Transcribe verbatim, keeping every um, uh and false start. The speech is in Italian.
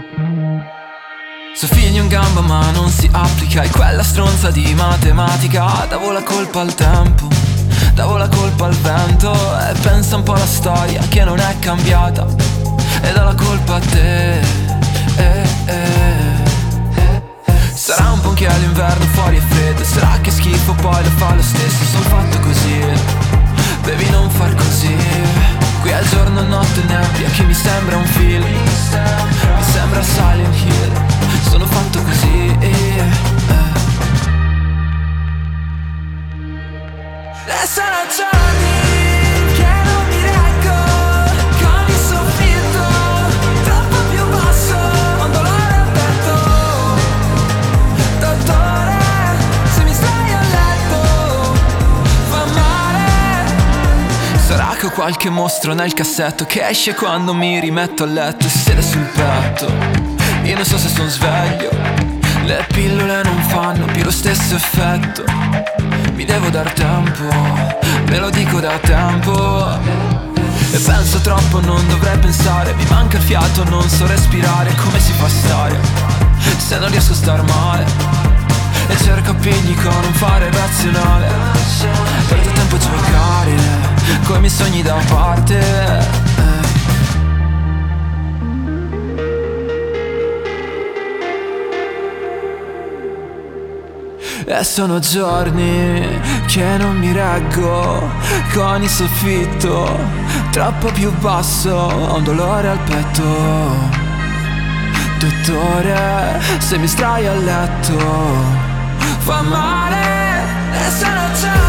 Suo figlio in gamba ma non si applica, e quella stronza di matematica. Davo la colpa al tempo, davo la colpa al vento, e pensa un po' alla storia che non è cambiata, e do la colpa a te. eh, eh. Sarà un po' che all'inverno fuori è freddo, sarà che schifo poi lo fa lo stesso. Sono fatto così, devi non far così. Qui è giorno, notte, nebbia che mi sembra un film, mi sembra Silent Hill. Sono fatto così, eh. E sarà giorni che non mi reggo, con il soffitto troppo più basso, un dolore al petto. Dottore, se mi stai a letto fa male. Sarà che ho qualche mostro nel cassetto che esce quando mi rimetto a letto e si siede sul petto. Io non so se sono sveglio, le pillole non fanno più lo stesso effetto. Mi devo dar tempo, ve lo dico da tempo. E penso troppo, non dovrei pensare. Mi manca il fiato, non so respirare. Come si fa a stare se non riesco a star male? E cerco appigli con un fare razionale. Perdo tempo a giocare con i miei sogni da parte. E sono giorni che non mi reggo, con il soffitto troppo più basso, ho un dolore al petto. Dottore, se mi strai a letto fa male. E sono giorni